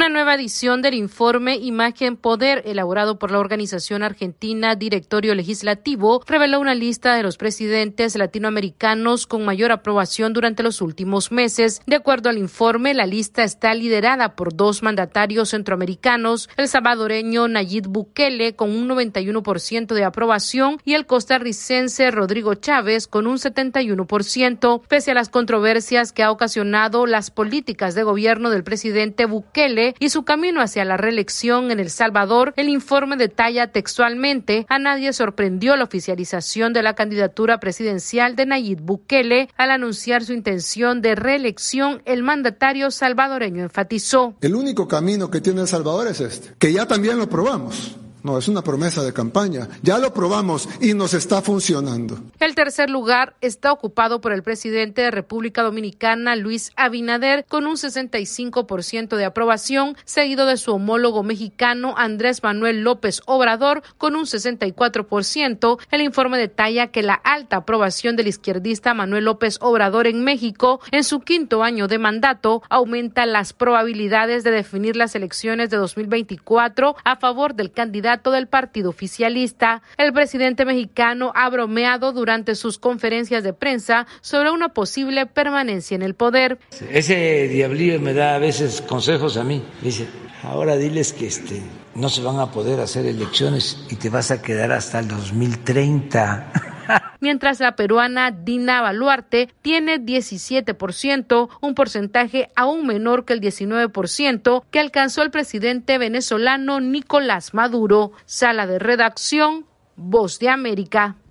Una nueva edición del informe Imagen Poder, elaborado por la organización argentina Directorio Legislativo, reveló una lista de los presidentes latinoamericanos con mayor aprobación durante los últimos meses. De acuerdo al informe, la lista está liderada por dos mandatarios centroamericanos, el salvadoreño Nayib Bukele con un 91% de aprobación y el costarricense Rodrigo Chávez con un 71%. Pese a las controversias que ha ocasionado las políticas de gobierno del presidente Bukele y su camino hacia la reelección en El Salvador, el informe detalla textualmente: a nadie sorprendió la oficialización de la candidatura presidencial de Nayib Bukele. Al anunciar su intención de reelección, el mandatario salvadoreño enfatizó: el único camino que tiene El Salvador es este, que ya también lo probamos. No, es una promesa de campaña. Ya lo probamos y nos está funcionando. El tercer lugar está ocupado por el presidente de República Dominicana, Luis Abinader, con un 65% de aprobación, seguido de su homólogo mexicano, Andrés Manuel López Obrador, con un 64%. El informe detalla que la alta aprobación del izquierdista Manuel López Obrador en México, en su quinto año de mandato, aumenta las probabilidades de definir las elecciones de 2024 a favor del candidato del partido oficialista. El presidente mexicano ha bromeado durante sus conferencias de prensa sobre una posible permanencia en el poder. Ese diablillo me da a veces consejos a mí. Dice: ahora diles que no se van a poder hacer elecciones y te vas a quedar hasta el 2030. Mientras la peruana Dina Boluarte tiene 17%, un porcentaje aún menor que el 19% que alcanzó el presidente venezolano Nicolás Maduro. Sala de redacción, Voz de América.